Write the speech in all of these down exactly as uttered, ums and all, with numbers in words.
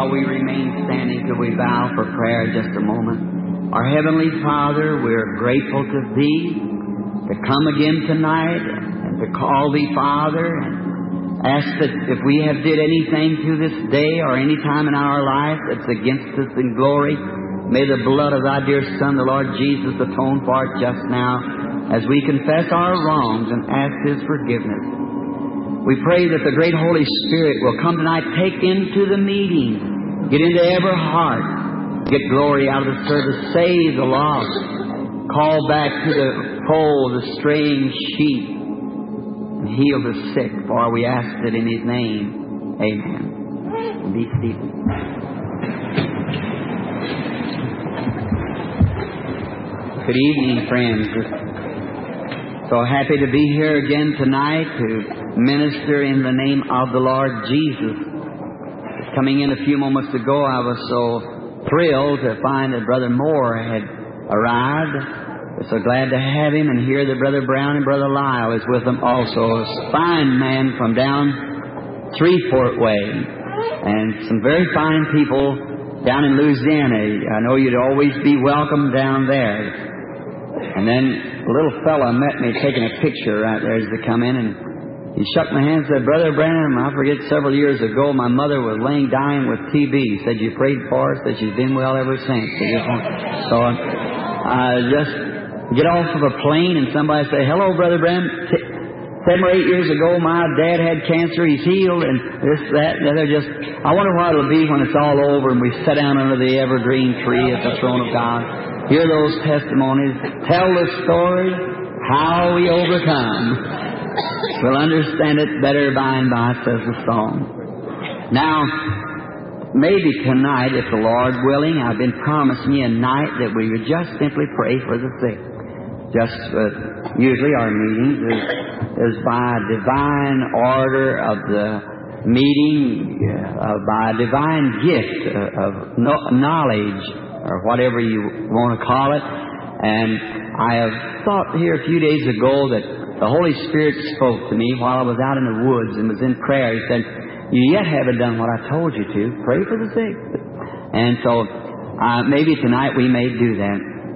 while we remain standing till we bow for prayer just a moment. Our Heavenly Father, we're grateful to Thee to come again tonight and to call Thee Father and ask that if we have did anything through this day or any time in our life that's against us in glory, may the blood of Thy dear Son, the Lord Jesus, atone for it just now as we confess our wrongs and ask His forgiveness. We pray that the great Holy Spirit will come tonight, take into the meeting, get into every heart, get glory out of the service, save the lost, call back to the fold the straying sheep, and heal the sick, for we ask it in His name. Amen. Be seated. Good evening, friends. So happy to be here again tonight to minister in the name of the Lord Jesus. Coming in a few moments ago, I was so thrilled to find that Brother Moore had arrived. We're so glad to have him, and hear that Brother Brown and Brother Lyle is with them also. A fine man from down Shreveport way, and some very fine people down in Louisiana. I know you'd always be welcome down there. And then a little fella met me taking a picture right there as they come in, and he shook my hand and said, Brother Branham, I forget several years ago my mother was laying dying with T B. He said, you prayed for her, said she's been well ever since. So I just get off of a plane and somebody say, hello, Brother Branham. Seven or eight years ago my dad had cancer, he's healed, and this, that, and the other. Just, I wonder what it'll be when it's all over and we sit down under the evergreen tree at the throne of God. Hear those testimonies. Tell the story, how we overcome. We'll understand it better by and by, says the song. Now, maybe tonight, if the Lord willing, I've been promising you a night that we would just simply pray for the sick. Just uh, usually our meetings is, is by divine order of the meeting, uh, by divine gift uh, of no- knowledge, or whatever you want to call it. And I have thought here a few days ago that the Holy Spirit spoke to me while I was out in the woods and was in prayer. He said, you yet haven't done what I told you to. Pray for the sick. And so uh, maybe tonight we may do that.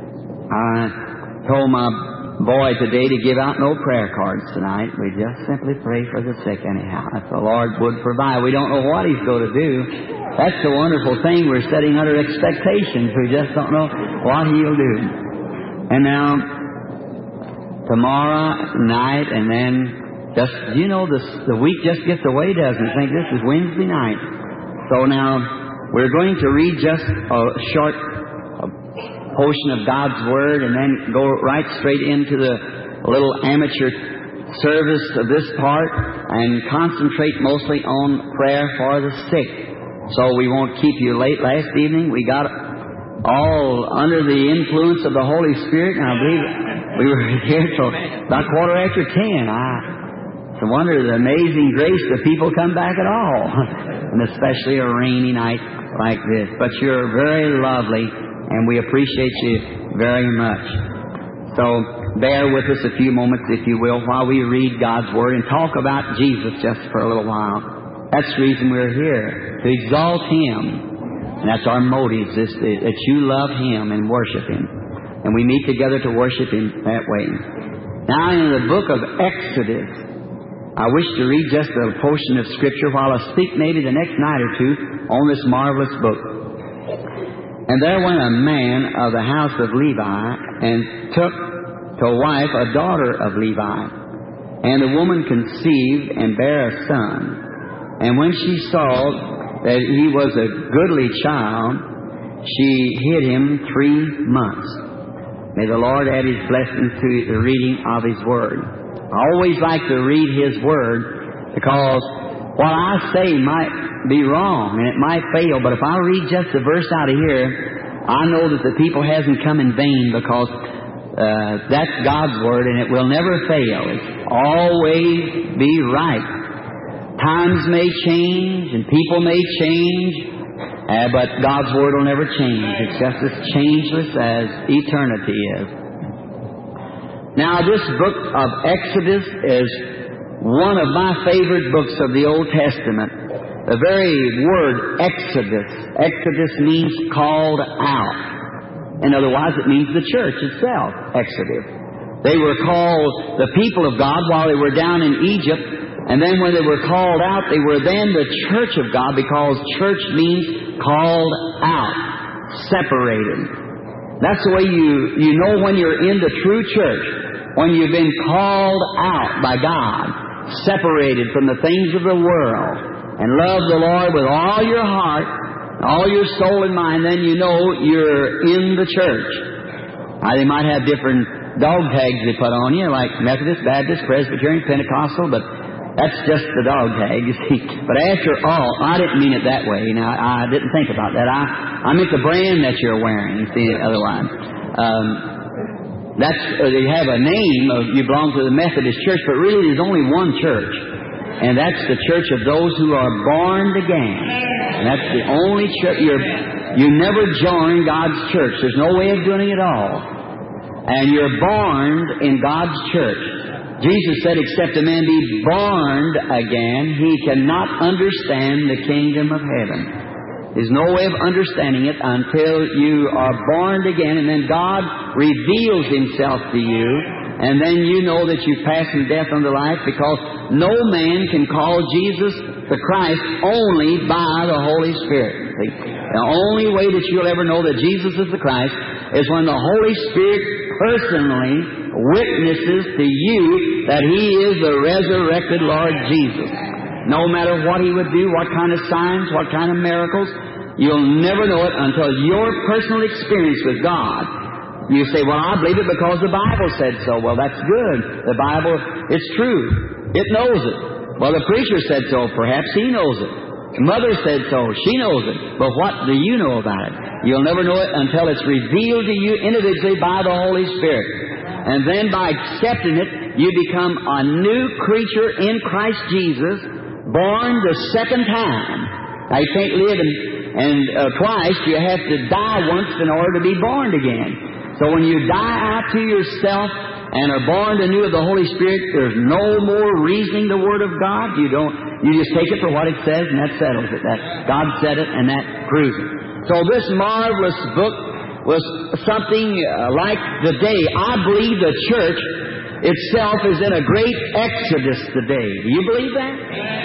I told my boy today to give out no prayer cards tonight. We just simply pray for the sick anyhow. If the Lord would provide. We don't know what He's going to do. That's the wonderful thing. We're sitting under expectations. We just don't know what He'll do. And now, tomorrow night, and then just, you know, this, the week just gets away, doesn't it? Think this is Wednesday night. So now, we're going to read just a short a portion of God's Word and then go right straight into the little amateur service of this part and concentrate mostly on prayer for the sick. So we won't keep you late. Last evening we got all under the influence of the Holy Spirit, and I believe we were here till about quarter after ten. I, it's a wonder, the amazing grace that people come back at all, and especially a rainy night like this. But you're very lovely, and we appreciate you very much. So bear with us a few moments, if you will, while we read God's Word and talk about Jesus just for a little while. That's the reason we're here, to exalt Him. And that's our motive, is that you love Him and worship Him. And we meet together to worship Him that way. Now in the book of Exodus, I wish to read just a portion of Scripture while I speak maybe the next night or two on this marvelous book. And there went a man of the house of Levi and took to wife a daughter of Levi. And the woman conceived and bare a son. And when she saw that he was a goodly child, she hid him three months. May the Lord add His blessings to the reading of His Word. I always like to read His Word because what I say might be wrong and it might fail, but if I read just a verse out of here, I know that the people hasn't come in vain, because uh, that's God's Word and it will never fail. It's always be right. Times may change and people may change, uh, but God's Word will never change. It's just as changeless as eternity is. Now, this book of Exodus is one of my favorite books of the Old Testament. the very word Exodus. Exodus means called out. And otherwise it means the church itself, Exodus. They were called the people of God while they were down in Egypt. And then when they were called out, they were then the church of God, because church means called out, separated. That's the way you, you know when you're in the true church, when you've been called out by God, separated from the things of the world, and love the Lord with all your heart, all your soul and mind, then you know you're in the church. Now, they might have different dog tags they put on you, like Methodist, Baptist, Presbyterian, Pentecostal, but that's just the dog tag, you see. But after all, I didn't mean it that way. Now, I didn't think about that. I, I meant the brand that you're wearing, you see, otherwise. Um, that's, uh, they have a name of, you belong to the Methodist Church, but really there's only one church. And that's the church of those who are born again. And that's the only church. You're, you never join God's church. There's no way of doing it all. And you're born in God's church. Jesus said, except a man be born again, he cannot understand the kingdom of heaven. There's no way of understanding it until you are born again, and then God reveals Himself to you, and then you know that you've passed from death unto life, because no man can call Jesus the Christ only by the Holy Spirit. See? The only way that you'll ever know that Jesus is the Christ is when the Holy Spirit personally witnesses to you that He is the resurrected Lord Jesus. No matter what He would do, what kind of signs, what kind of miracles, you'll never know it until your personal experience with God. You say, well, I believe it because the Bible said so. Well, that's good. The Bible, it's true. It knows it. Well, the preacher said so. Perhaps he knows it. Mother said so. She knows it. But what do you know about it? You'll never know it until it's revealed to you individually by the Holy Spirit. And then by accepting it, you become a new creature in Christ Jesus, born the second time. Now, you can't live and, and uh, twice. You have to die once in order to be born again. So when you die out to yourself and are born anew of the Holy Spirit, there's no more reasoning the Word of God. You don't. You just take it for what it says, and that settles it. That God said it, and that proves it. So this marvelous book was something uh, like the day. I believe the church itself is in a great exodus today. Do you believe that?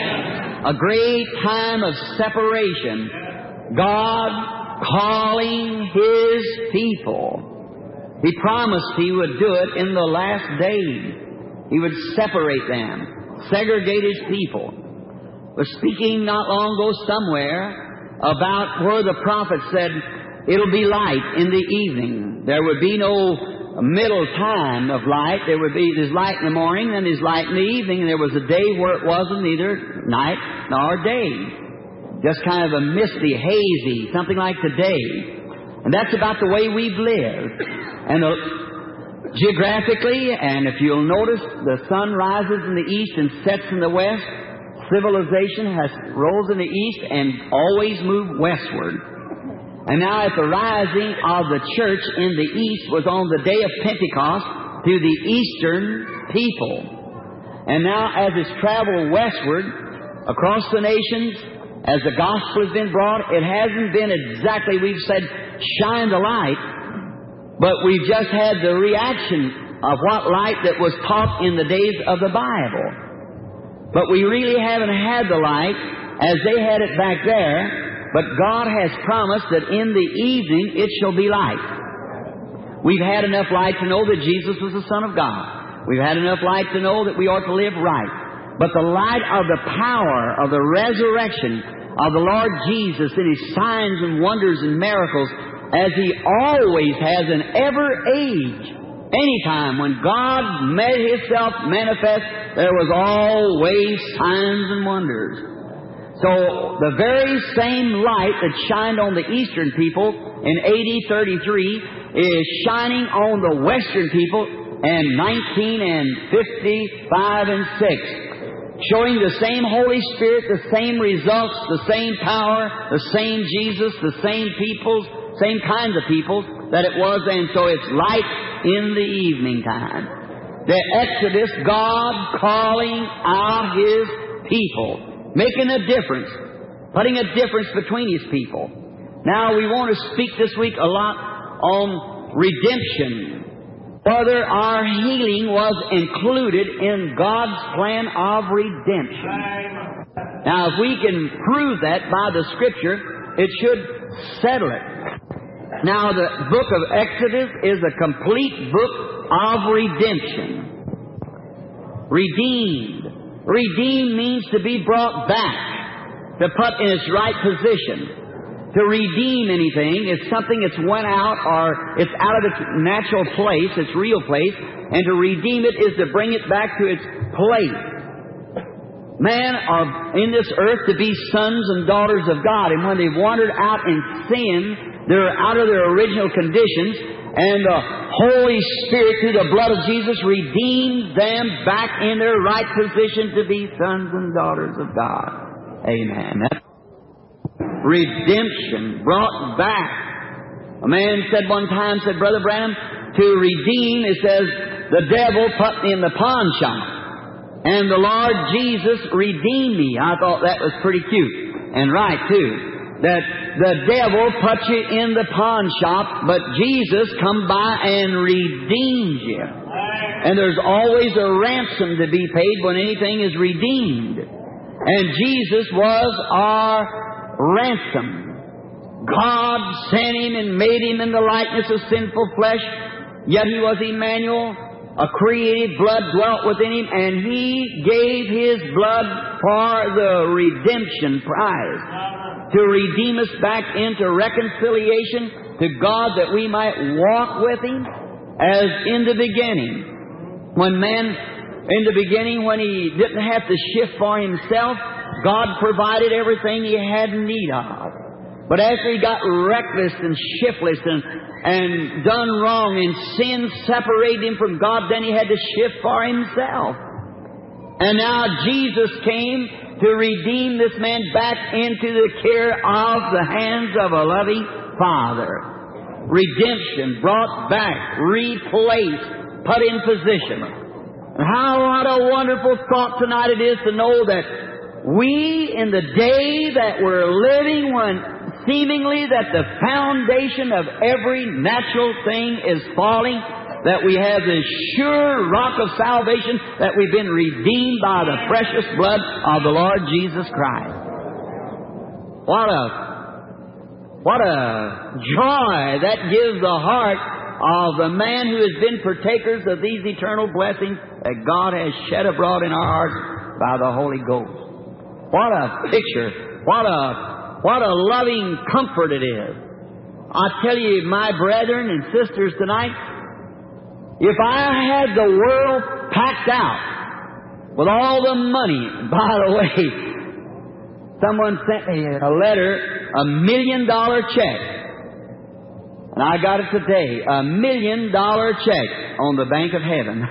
A great time of separation. God calling His people. He promised He would do it in the last days. He would separate them, segregate His people. I was speaking not long ago somewhere about where the prophet said, it'll be light in the evening. There would be no middle time of light. There would be, there's light in the morning, then there's light in the evening, and there was a day where it wasn't neither night nor day. Just kind of a misty, hazy, something like today. And that's about the way we've lived. And uh, geographically, and if you'll notice, the sun rises in the east and sets in the west. Civilization has rose in the east and always moved westward. And now at the rising of the church in the east was on the day of Pentecost to the eastern people. And now as it's traveled westward across the nations, as the gospel has been brought, it hasn't been exactly, we've said, shine the light, but we've just had the reaction of what light that was taught in the days of the Bible. But we really haven't had the light as they had it back there. But God has promised that in the evening it shall be light. We've had enough light to know that Jesus was the Son of God. We've had enough light to know that we ought to live right. But the light of the power of the resurrection of the Lord Jesus in His signs and wonders and miracles, as He always has in every age, anytime when God made Himself manifest, there was always signs and wonders. So the very same light that shined on the eastern people in A D thirty-three is shining on the western people in nineteen fifty-five and six, showing the same Holy Spirit, the same results, the same power, the same Jesus, the same peoples, same kinds of people that it was then. So it's light in the evening time. The Exodus, God calling out His people, making a difference. putting a difference between His people. Now, we want to speak this week a lot on redemption. Whether our healing was included in God's plan of redemption. Now, if we can prove that by the Scripture, it should settle it. Now, the book of Exodus is a complete book of redemption. Redeemed. Redeemed means to be brought back, to put in its right position. To redeem anything is something that's went out or it's out of its natural place, its real place, and to redeem it is to bring it back to its place. Man are in this earth to be sons and daughters of God, and when they've wandered out in sin, they're out of their original conditions, and the Holy Spirit, through the blood of Jesus, redeemed them back in their right position to be sons and daughters of God. Amen. That's redemption, brought back. A man said one time, said, Brother Branham, to redeem, it says, the devil put me in the pawn shop, and the Lord Jesus redeemed me. I thought that was pretty cute, and right too. That the devil put you in the pawn shop, but Jesus come by and redeemed you. And there's always a ransom to be paid when anything is redeemed. And Jesus was our ransom. God sent Him and made Him in the likeness of sinful flesh, yet He was Emmanuel. A created blood dwelt within Him, and He gave His blood for the redemption prize, to redeem us back into reconciliation to God, that we might walk with Him as in the beginning. When man, in the beginning, when he didn't have to shift for himself, God provided everything he had need of. But after he got reckless and shiftless and, and done wrong, and sin separated him from God, then he had to shift for himself. And now Jesus came to redeem this man back into the care of the hands of a loving Father. Redemption, brought back, replaced, put in position. And how what a wonderful thought tonight it is to know that we, in the day that we're living, when seemingly that the foundation of every natural thing is falling, that we have this sure rock of salvation, that we've been redeemed by the precious blood of the Lord Jesus Christ. What a, what a joy that gives the heart of the man who has been partakers of these eternal blessings that God has shed abroad in our hearts by the Holy Ghost. What a picture. What a, what a loving comfort it is. I tell you, my brethren and sisters tonight, if I had the world packed out with all the money, by the way, someone sent me a letter, a million dollar check. And I got it today, a million dollar check on the Bank of Heaven.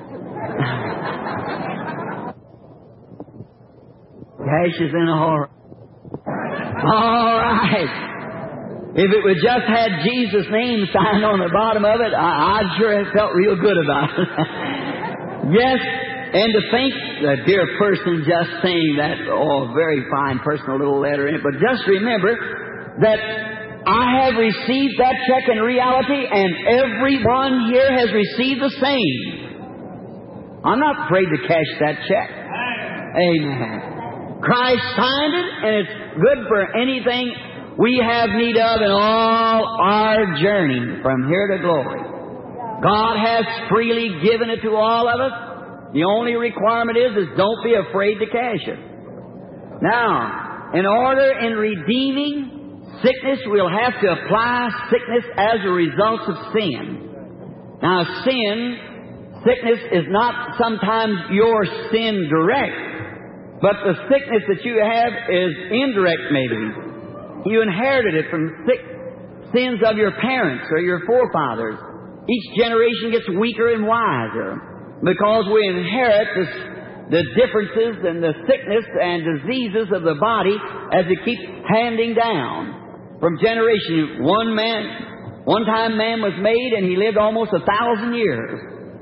Cash is in a hurry. All right. If it would just had Jesus' name signed on the bottom of it, I, I'd sure have felt real good about it. Yes, and to think, the dear person just saying that, oh, very fine personal little letter in it, but just remember that I have received that check in reality, and everyone here has received the same. I'm not afraid to cash that check. Amen. Christ signed it, and it's good for anything we have need of in all our journey from here to glory. God has freely given it to all of us. The only requirement is, is don't be afraid to cash it. Now, in order in redeeming sickness, we'll have to apply sickness as a result of sin. Now, sin, sickness is not sometimes your sin direct, but the sickness that you have is indirect maybe. You inherited it from sick sins of your parents or your forefathers. Each generation gets weaker and wiser because we inherit this, the differences and the sickness and diseases of the body as it keeps handing down from generation. One man, one time man was made and he lived almost a thousand years.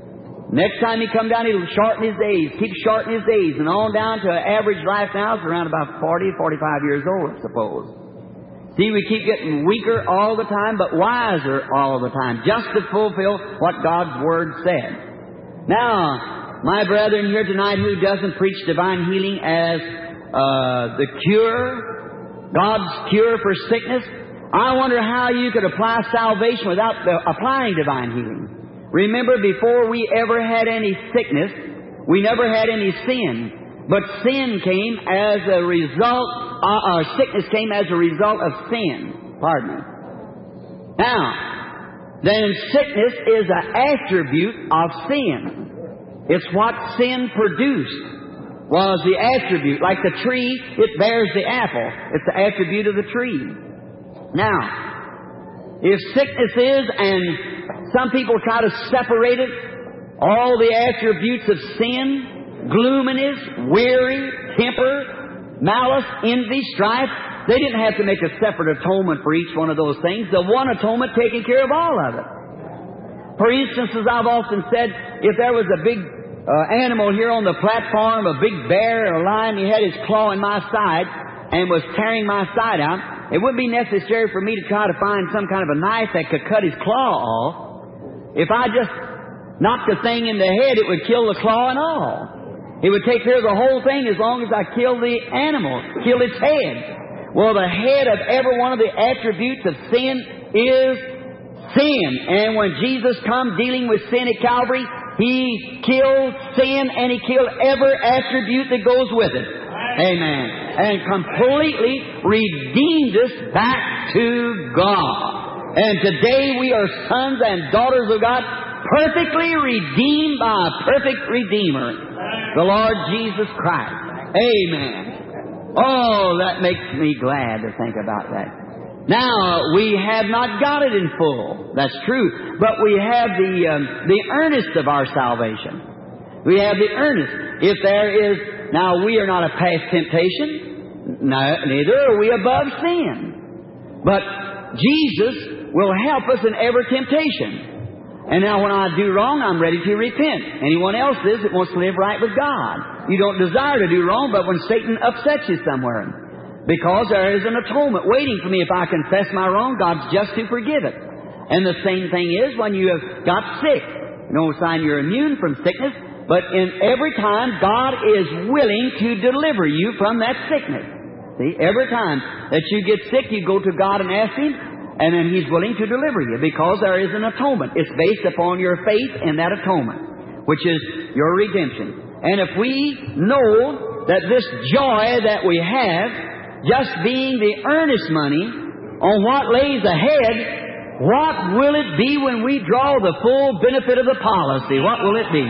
Next time he come down, he'll shorten his days, keep shortening his days, and on down to an average life now is around about forty, forty-five years old, I suppose. See, we keep getting weaker all the time, but wiser all the time, just to fulfill what God's Word said. Now, my brethren here tonight who doesn't preach divine healing as uh, the cure, God's cure for sickness, I wonder how you could apply salvation without the, applying divine healing. Remember, before we ever had any sickness, we never had any sin. But sin came as a result, uh, or sickness came as a result of sin. Pardon me. Now, then sickness is an attribute of sin. It's what sin produced, was the attribute. Like the tree, it bears the apple. It's the attribute of the tree. Now, if sickness is, and some people try to separate it, all the attributes of sin, gloominess, weary, temper, malice, envy, strife, they didn't have to make a separate atonement for each one of those things. The one atonement taking care of all of it. For instance, as I've often said, if there was a big uh, animal here on the platform, a big bear or a lion, he had his claw in my side and was tearing my side out, it wouldn't be necessary for me to try to find some kind of a knife that could cut his claw off. If I just knocked the thing in the head, it would kill the claw and all. It would take care of the whole thing as long as I killed the animal, killed its head. Well, the head of every one of the attributes of sin is sin. And when Jesus come dealing with sin at Calvary, He killed sin and He killed every attribute that goes with it. Amen. And completely redeemed us back to God. And today we are sons and daughters of God, perfectly redeemed by a perfect Redeemer, the Lord Jesus Christ. Amen. Oh, that makes me glad to think about that. Now, we have not got it in full. That's true. But we have the um, the earnest of our salvation. We have the earnest. If there is, now we are not a past temptation, no, neither are we above sin. But Jesus will help us in every temptation. And now when I do wrong, I'm ready to repent. Anyone else is that wants to live right with God. You don't desire to do wrong, but when Satan upsets you somewhere, because there is an atonement waiting for me. If I confess my wrong, God's just to forgive it. And the same thing is when you have got sick. No sign you're immune from sickness, but in every time God is willing to deliver you from that sickness. See, every time that you get sick, you go to God and ask Him, and then He's willing to deliver you because there is an atonement. It's based upon your faith in that atonement, which is your redemption. And if we know that this joy that we have, just being the earnest money on what lays ahead, what will it be when we draw the full benefit of the policy? What will it be?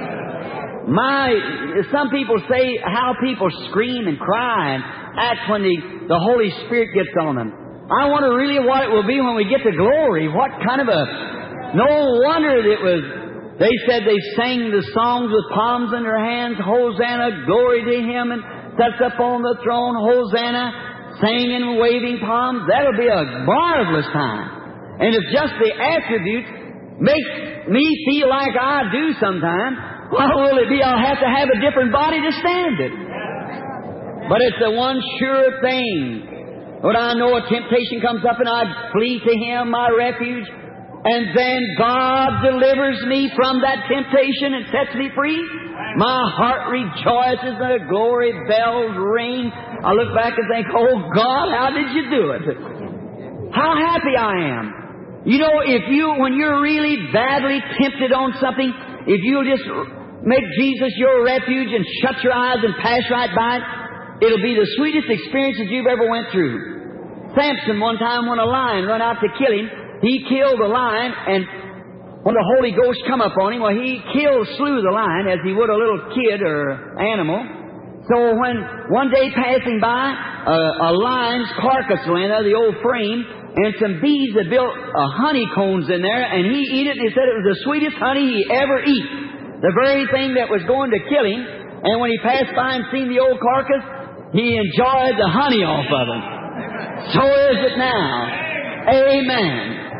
My, some people say how people scream and cry and act when the, the Holy Spirit gets on them. I wonder really what it will be when we get to glory. What kind of a... No wonder it was... They said they sang the songs with palms in their hands. Hosanna, glory to Him, and sets up on the throne. Hosanna, singing and waving palms. That'll be a marvelous time. And if just the attributes make me feel like I do sometimes, what will it be? I'll have to have a different body to stand it. But it's the one sure thing. When I know a temptation comes up and I flee to Him, my refuge, and then God delivers me from that temptation and sets me free, my heart rejoices and the glory bells ring. I look back and think, oh God, how did you do it? How happy I am. You know, if you, when you're really badly tempted on something, if you'll just make Jesus your refuge and shut your eyes and pass right by it, it'll be the sweetest experiences you've ever went through. Samson one time when a lion run out to kill him, he killed the lion, and when the Holy Ghost come up on him, well, he killed, slew the lion as he would a little kid or animal. So when one day passing by, a, a lion's carcass went out of the old frame, and some bees had built uh, honeycombs in there, and he eat it, and he said it was the sweetest honey he ever eat. The very thing that was going to kill him, and when he passed by and seen the old carcass, he enjoyed the honey off of it. So is it now. Amen.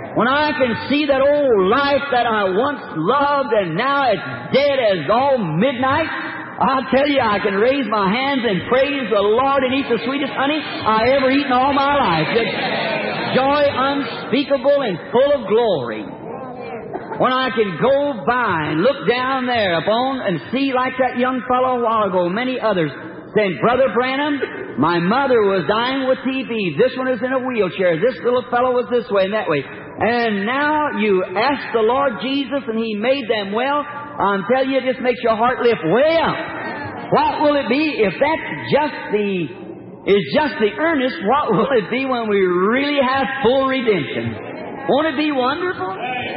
When I can see that old life that I once loved and now it's dead as all midnight, I'll tell you, I can raise my hands and praise the Lord and eat the sweetest honey I ever eaten all my life. Just joy unspeakable and full of glory. When I can go by and look down there upon and see like that young fellow a while ago, many others, saying, Brother Branham, my mother was dying with T B. This one is in a wheelchair. This little fellow was this way and that way. And now you ask the Lord Jesus and He made them well. I'm telling you, it just makes your heart lift way up. What will it be if that's just the, is just the earnest? What will it be when we really have full redemption? Won't it be wonderful?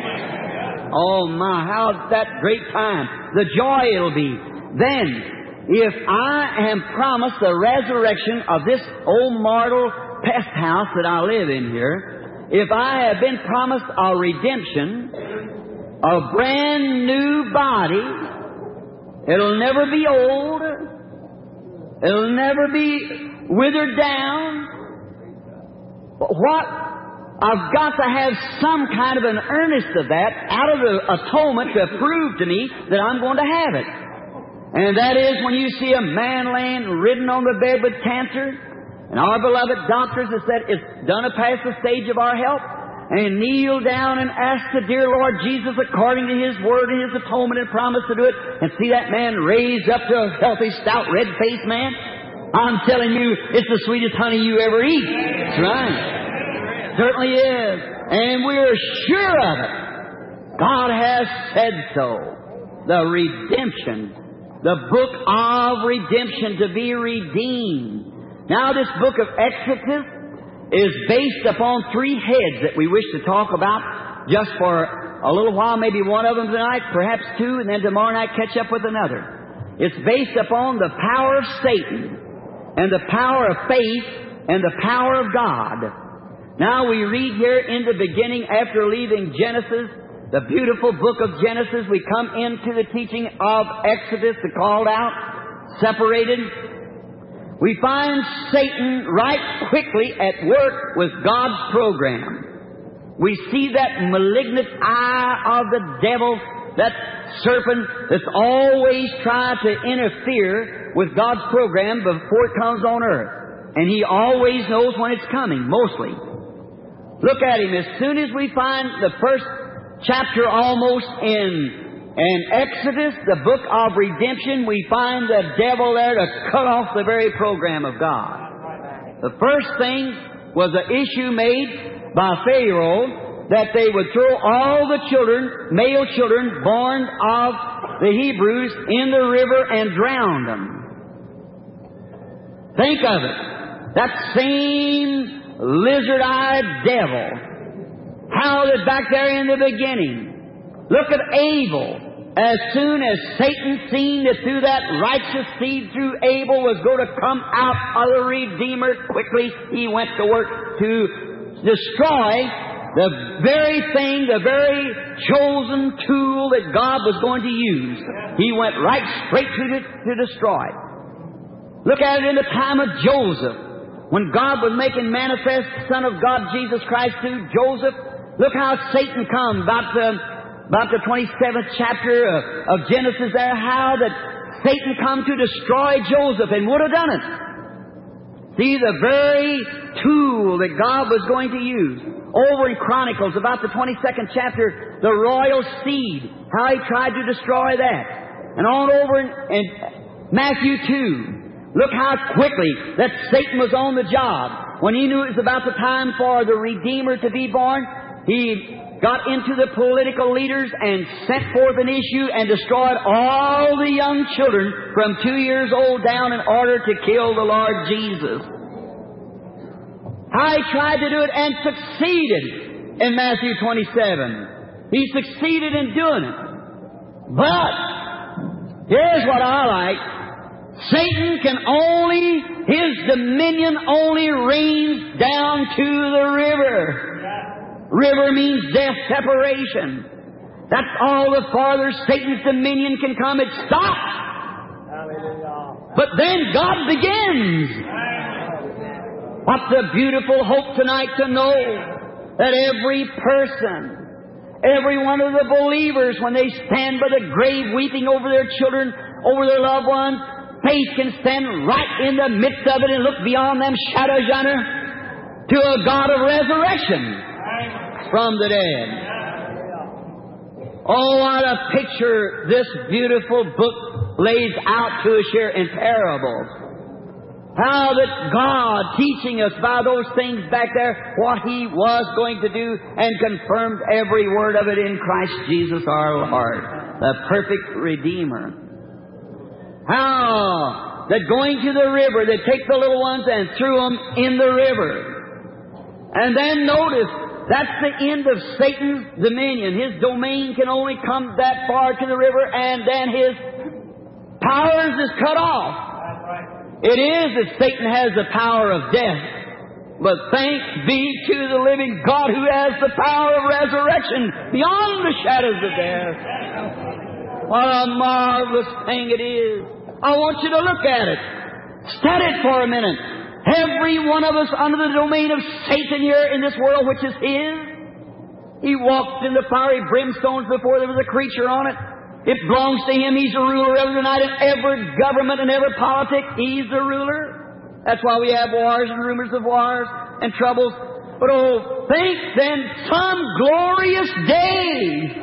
Oh my, how's that great time? The joy it'll be. Then, if I am promised the resurrection of this old mortal pest house that I live in here, if I have been promised a redemption, a brand new body, it'll never be old, it'll never be withered down. What? I've got to have some kind of an earnest of that out of the atonement to prove to me that I'm going to have it. And that is when you see a man laying ridden on the bed with cancer, and our beloved doctors have said it's done past the stage of our help, and kneel down and ask the dear Lord Jesus according to His Word and His atonement and promise to do it, and see that man raised up to a healthy, stout, red-faced man. I'm telling you, it's the sweetest honey you ever eat. That's right. It certainly is. And we're sure of it. God has said so. The redemption. The book of redemption, to be redeemed. Now this book of Exodus is based upon three heads that we wish to talk about just for a little while, maybe one of them tonight, perhaps two, and then tomorrow night catch up with another. It's based upon the power of Satan and the power of faith and the power of God. Now we read here in the beginning, after leaving Genesis, the beautiful book of Genesis, we come into the teaching of Exodus, the called out, separated. We find Satan right quickly at work with God's program. We see that malignant eye of the devil, that serpent that's always tried to interfere with God's program before it comes on earth. And he always knows when it's coming, mostly. Look at him. As soon as we find the first chapter almost in in Exodus, the book of redemption, we find the devil there to cut off the very program of God. The first thing was an issue made by Pharaoh that they would throw all the children, male children born of the Hebrews, in the river and drown them. Think of it. That same lizard-eyed devil howled it back there in the beginning. Look at Abel. As soon as Satan seen that through that righteous seed through Abel was going to come out of the Redeemer, quickly he went to work to destroy the very thing, the very chosen tool that God was going to use. He went right straight to, the, to destroy. Look at it in the time of Joseph. When God was making manifest the Son of God, Jesus Christ, through Joseph, look how Satan come about the About the twenty-seventh chapter of, of Genesis there, how that Satan come to destroy Joseph and would have done it. See, the very tool that God was going to use. Over in Chronicles, about the twenty-second chapter, the royal seed, how he tried to destroy that. And on over in, in Matthew two, look how quickly that Satan was on the job. When he knew it was about the time for the Redeemer to be born, he got into the political leaders and sent forth an issue and destroyed all the young children from two years old down in order to kill the Lord Jesus. I tried to do it and succeeded in Matthew twenty-seven. He succeeded in doing it. But here's what I like. Satan can only, his dominion only reigns down to the river. River means death, separation. That's all the farther Satan's dominion can come. It stops. But then God begins. What's a beautiful hope tonight to know that every person, every one of the believers, when they stand by the grave weeping over their children, over their loved ones, faith can stand right in the midst of it and look beyond them shadows yonder to a God of resurrection from the dead. Oh, what a picture this beautiful book lays out to us here in parables. How that God, teaching us by those things back there, what He was going to do, and confirmed every word of it in Christ Jesus our Lord, the perfect Redeemer. How that going to the river, they take the little ones and threw them in the river. And then notice, that's the end of Satan's dominion. His domain can only come that far to the river, and then his powers is cut off. It is that Satan has the power of death. But thanks be to the living God who has the power of resurrection beyond the shadows of death. What a marvelous thing it is. I want you to look at it. Study it for a minute. Every one of us under the domain of Satan here in this world, which is his. He walked in the fiery brimstones before there was a creature on it. It belongs to Him. He's the ruler every night in every government and every politic. He's the ruler. That's why we have wars and rumors of wars and troubles. But oh, think then some glorious day.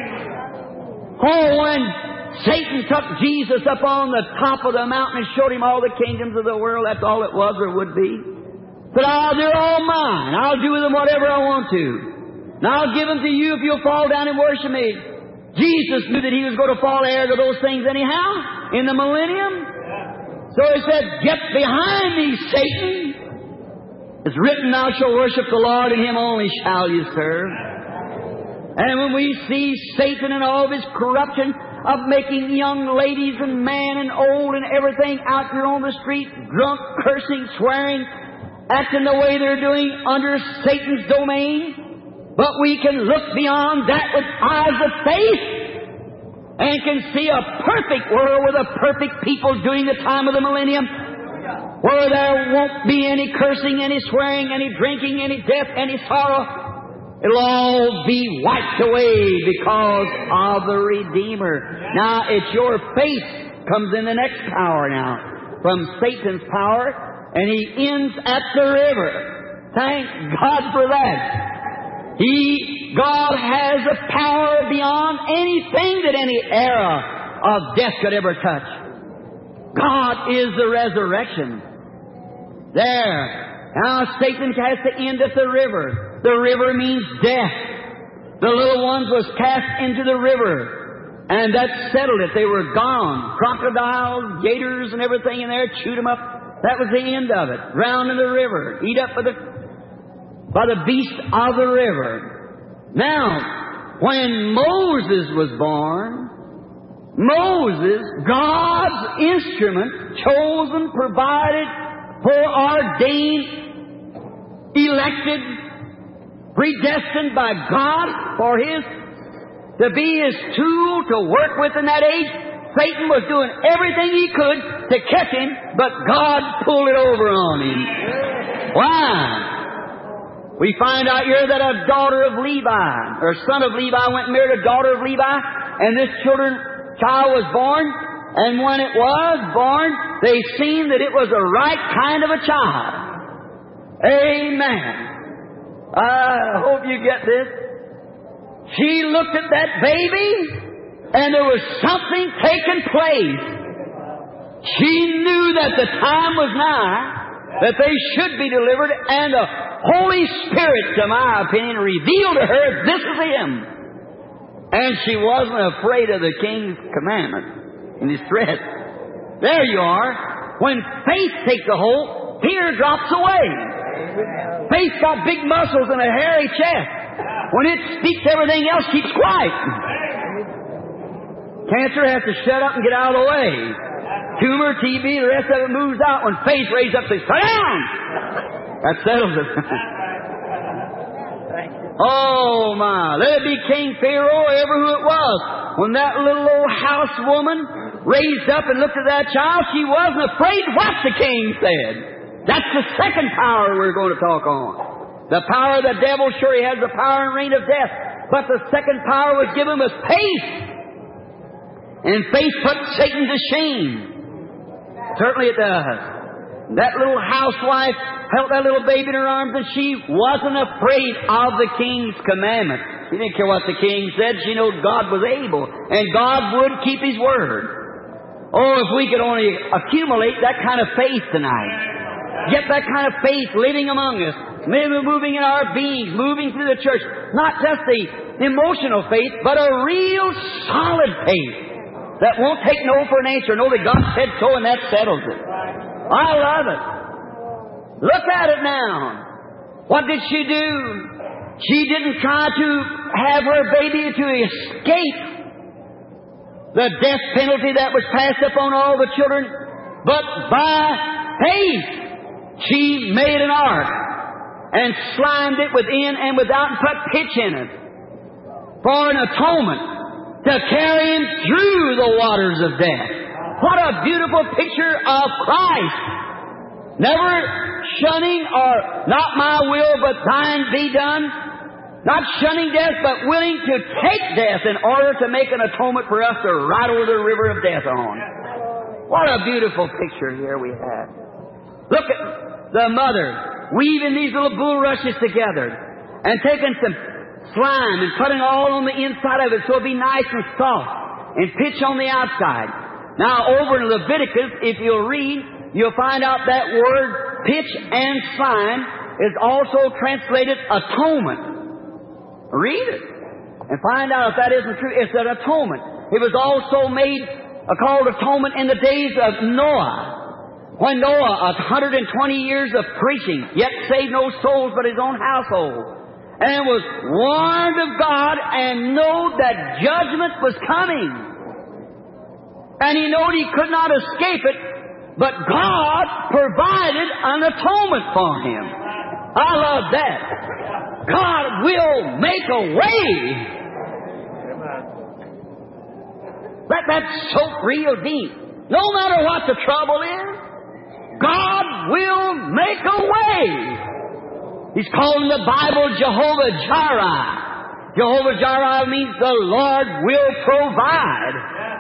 Oh, when Satan took Jesus up on the top of the mountain and showed Him all the kingdoms of the world. That's all it was or would be. But I'll, they're all mine. I'll do with them whatever I want to. And I'll give them to you if you'll fall down and worship me. Jesus knew that He was going to fall heir to those things anyhow in the millennium. So He said, get behind me, Satan. It's written, thou shalt worship the Lord, and Him only shall you serve. And when we see Satan and all of his corruption of making young ladies and man and old and everything out here on the street, drunk, cursing, swearing, acting the way they're doing under Satan's domain, but we can look beyond that with eyes of faith and can see a perfect world with a perfect people during the time of the millennium, where there won't be any cursing, any swearing, any drinking, any death, any sorrow. It'll all be wiped away because of the Redeemer. Now, it's your faith comes in the next power now from Satan's power, and he ends at the river. Thank God for that. He, God has a power beyond anything that any era of death could ever touch. God is the resurrection. There. Now Satan has to end at the river. The river means death. The little ones was cast into the river. And that settled it. They were gone. Crocodiles, gators and everything in there chewed them up. That was the end of it. Drowned in the river. Eat up by the by the beast of the river. Now, when Moses was born, Moses, God's instrument, chosen, provided, foreordained, elected, predestined by God for His, to be His tool to work with in that age, Satan was doing everything he could to catch him, but God pulled it over on him. Why? We find out here that a daughter of Levi, or son of Levi, went and married a daughter of Levi, and this children, child was born, and when it was born, they seen that it was the right kind of a child. Amen. I hope you get this. She looked at that baby, and there was something taking place. She knew that the time was nigh, that they should be delivered, and the Holy Spirit, to my opinion, revealed to her, this is Him. And she wasn't afraid of the king's commandment and his threat. There you are. When faith takes a hold, fear drops away. Faith got big muscles and a hairy chest. When it speaks, everything else keeps quiet. Cancer has to shut up and get out of the way. Tumor, T B, the rest of it moves out. When faith raises up, they shut down. That settles it. Oh, my. Let it be King Pharaoh, ever who it was. When that little old housewoman raised up and looked at that child, she wasn't afraid what the king said. That's the second power we're going to talk on. The power of the devil, sure, he has the power and reign of death. But the second power was given was faith. And faith put Satan to shame. Certainly it does. That little housewife held that little baby in her arms, and she wasn't afraid of the king's commandment. She didn't care what the king said. She knew God was able, and God would keep His word. Oh, if we could only accumulate that kind of faith tonight. Get that kind of faith living among us, moving in our beings, moving through the church. Not just the emotional faith, but a real solid faith that won't take no for an answer. Know that God said so, and that settles it. I love it. Look at it now. What did she do? She didn't try to have her baby to escape the death penalty that was passed upon all the children, but by faith she made an ark and slimed it within and without and put pitch in it for an atonement to carry him through the waters of death. What a beautiful picture of Christ. Never shunning or not my will but thine be done. Not shunning death but willing to take death in order to make an atonement for us to ride over the river of death on. What a beautiful picture here we have. Look at the mother weaving these little bulrushes together and taking some slime and putting all on the inside of it so it'll be nice and soft, and pitch on the outside. Now over in Leviticus, if you'll read, you'll find out that word pitch and slime is also translated atonement. Read it and find out if that isn't true. It's an atonement. It was also made uh, called atonement in the days of Noah. When Noah, one hundred twenty years of preaching, yet saved no souls but his own household, and was warned of God and knew that judgment was coming. And he knew he could not escape it, but God provided an atonement for him. I love that. God will make a way. Let that soak real deep. No matter what the trouble is, God will make a way. He's called in the Bible Jehovah Jireh. Jehovah Jireh means the Lord will provide.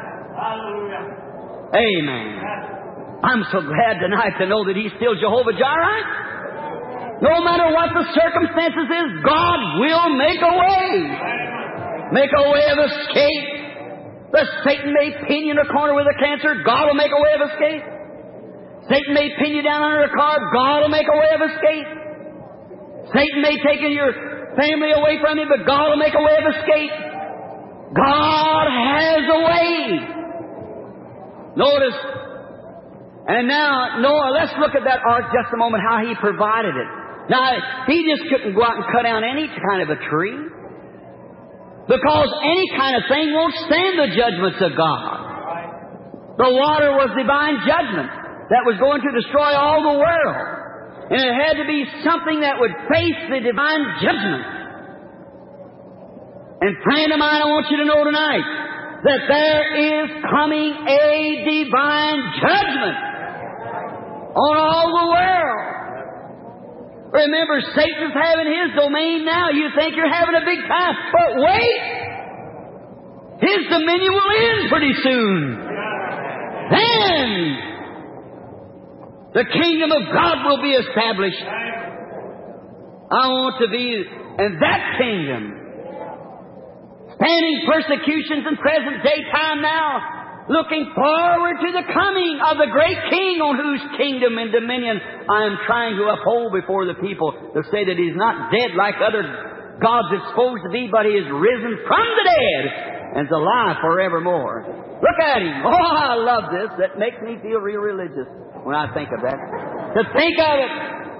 Amen. I'm so glad tonight to know that He's still Jehovah Jireh. No matter what the circumstances is, God will make a way. Make a way of escape. The Satan may pin you in a corner with a cancer. God will make a way of escape. Satan may pin you down under a car. God will make a way of escape. Satan may take your family away from you, but God will make a way of escape. God has a way. Notice. And now, Noah, let's look at that ark just a moment, how he provided it. Now, he just couldn't go out and cut down any kind of a tree, because any kind of thing won't stand the judgments of God. The water was divine judgment that was going to destroy all the world. And it had to be something that would face the divine judgment. And friend of mine, I want you to know tonight that there is coming a divine judgment on all the world. Remember, Satan's having his domain now. You think you're having a big time. But wait! His dominion will end pretty soon. Then the kingdom of God will be established. I want to be in that kingdom. Standing persecutions in present day time now, looking forward to the coming of the great King on whose kingdom and dominion I am trying to uphold before the people, to say that He's not dead like other gods are supposed to be, but He is risen from the dead and is alive forevermore. Look at Him. Oh, I love this. That makes me feel real religious when I think of that. To think of it.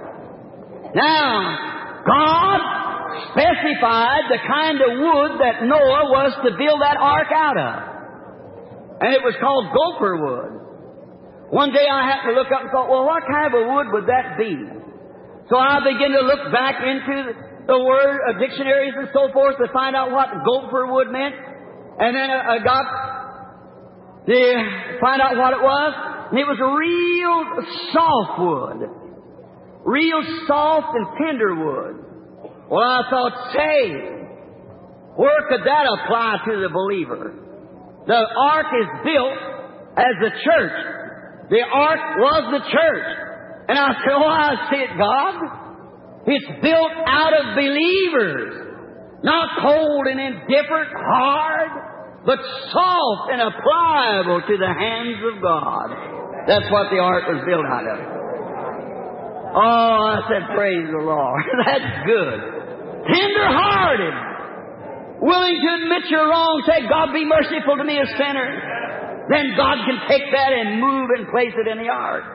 Now, God specified the kind of wood that Noah was to build that ark out of. And it was called gopher wood. One day I happened to look up and thought, well, what kind of a wood would that be? So I began to look back into the word of dictionaries and so forth to find out what gopher wood meant. And then I got to find out what it was. And it was a real soft wood. Real soft and tender wood. Well, I thought, say, where could that apply to the believer? The ark is built as the church. The ark was the church. And I said, oh, I see it, God. It's built out of believers. Not cold and indifferent, hard, but soft and pliable to the hands of God. That's what the ark was built out of. Oh, I said, praise the Lord. That's good. Tender-hearted. Willing to admit you're wrong. Say, God, be merciful to me, a sinner. Then God can take that and move and place it in the ark.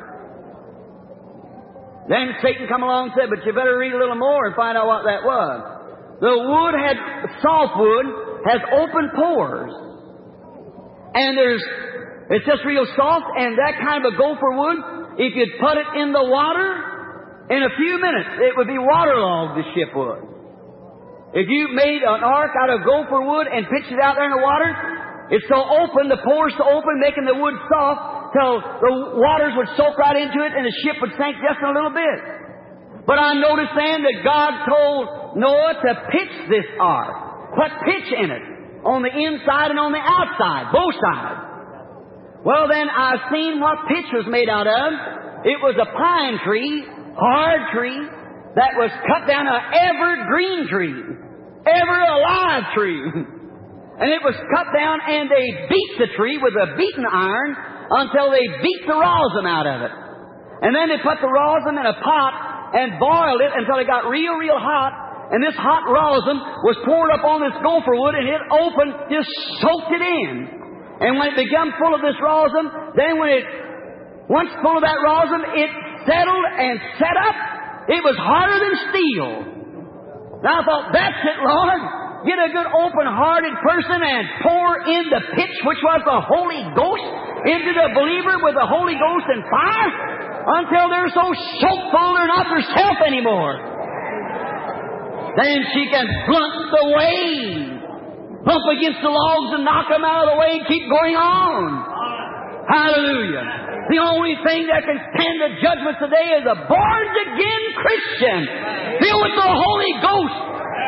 Then Satan come along and said, but you better read a little more and find out what that was. The wood had, soft wood, has open pores. And there's, it's just real soft, and that kind of a gopher wood, if you'd put it in the water, in a few minutes, it would be waterlogged, the ship would. If you made an ark out of gopher wood and pitched it out there in the water, it's so open, the pores so open, making the wood soft, till the waters would soak right into it and the ship would sink just a little bit. But I noticed then that God told Noah to pitch this ark. Put pitch in it, on the inside and on the outside, both sides. Well, then I seen what pitch was made out of. It was a pine tree, hard tree, that was cut down an evergreen tree, ever alive tree. And it was cut down and they beat the tree with a beating iron until they beat the rosin out of it. And then they put the rosin in a pot and boiled it until it got real, real hot. And this hot rosin was poured up on this gopher wood and it opened, just soaked it in. And when it became full of this rosin, then when it, once full of that rosin, it settled and set up. It was harder than steel. Now I thought, that's it, Lord. Get a good open-hearted person and pour in the pitch, which was the Holy Ghost, into the believer with the Holy Ghost and fire until they're so soaked full they're not themselves anymore. Then she can blunt the wave, bump against the logs and knock them out of the way and keep going on. Hallelujah. The only thing that can stand the judgment today is a born-again Christian filled with the Holy Ghost.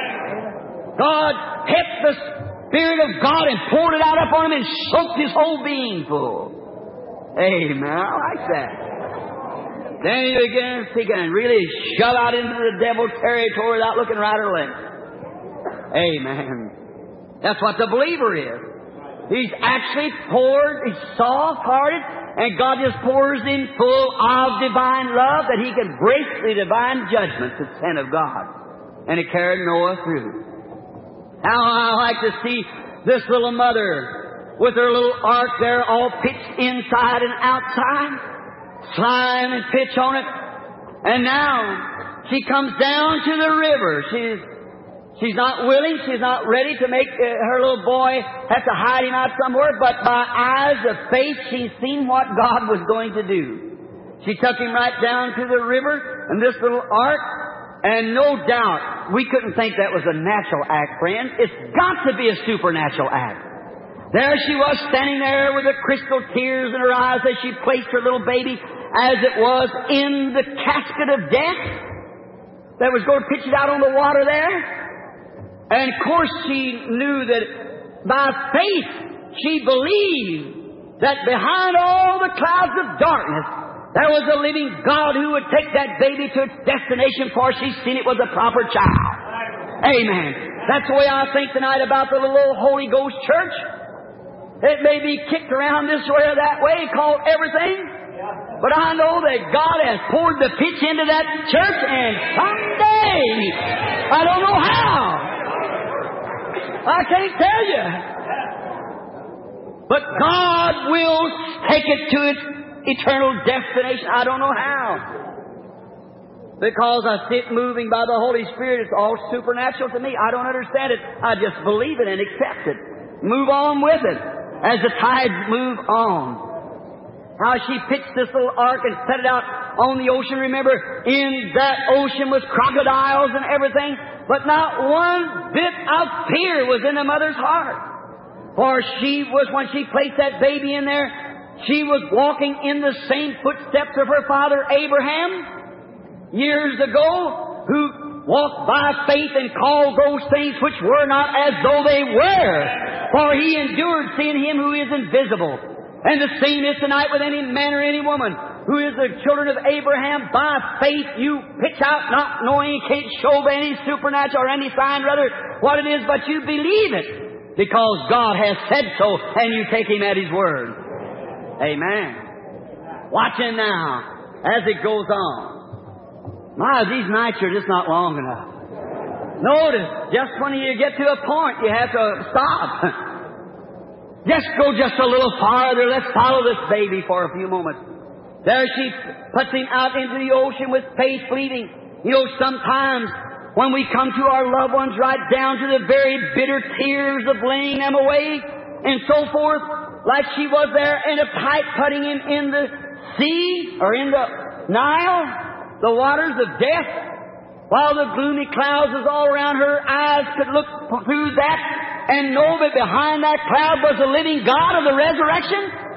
God kept the Spirit of God and poured it out upon him and soaked his whole being full. Amen. I like that. Then he begins, he can really shove out into the devil's territory without looking right or left. Amen. That's what the believer is. He's actually poured, he's soft-hearted, and God just pours in full of divine love that he can break the divine judgments of sin of God. And it carried Noah through. How I like to see this little mother with her little ark there all pitched inside and outside, slime and pitch on it. And now she comes down to the river. She's She's not willing, she's not ready to make uh, her little boy have to hide him out somewhere, but by eyes of faith she's seen what God was going to do. She took him right down to the river in this little ark, and no doubt we couldn't think that was a natural act, friends. It's got to be a supernatural act. There she was standing there with the crystal tears in her eyes as she placed her little baby as it was in the casket of death that was going to pitch it out on the water there. And of course she knew that by faith she believed that behind all the clouds of darkness there was a living God who would take that baby to its destination, for she's seen it was a proper child. Amen. That's the way I think tonight about the little old Holy Ghost church. It may be kicked around this way or that way, called everything, but I know that God has poured the pitch into that church, and someday, I don't know how, I can't tell you. But God will take it to its eternal destination. I don't know how. Because I see it moving by the Holy Spirit. It's all supernatural to me. I don't understand it. I just believe it and accept it. Move on with it as the tides move on. How she pitched this little ark and set it out on the ocean. Remember, in that ocean was crocodiles and everything. But not one bit of fear was in the mother's heart. For she was, when she placed that baby in there, she was walking in the same footsteps of her father Abraham years ago, who walked by faith and called those things which were not as though they were. For he endured seeing him who is invisible. And the same is tonight with any man or any woman who is the children of Abraham. By faith you pitch out, not knowing, you can't show by any supernatural or any sign, rather, what it is, but you believe it, because God has said so, and you take Him at His word. Amen. Watch Him now, as it goes on. My, these nights are just not long enough. Notice, just when you get to a point, you have to stop. Just go just a little farther. Let's follow this baby for a few moments. There she puts him out into the ocean with faith, believing. You know, sometimes when we come to our loved ones, right down to the very bitter tears of laying them away and so forth, like she was there in a pipe putting him in the sea or in the Nile, the waters of death, while the gloomy clouds was all around her eyes could look through that and know that behind that cloud was the living God of the resurrection.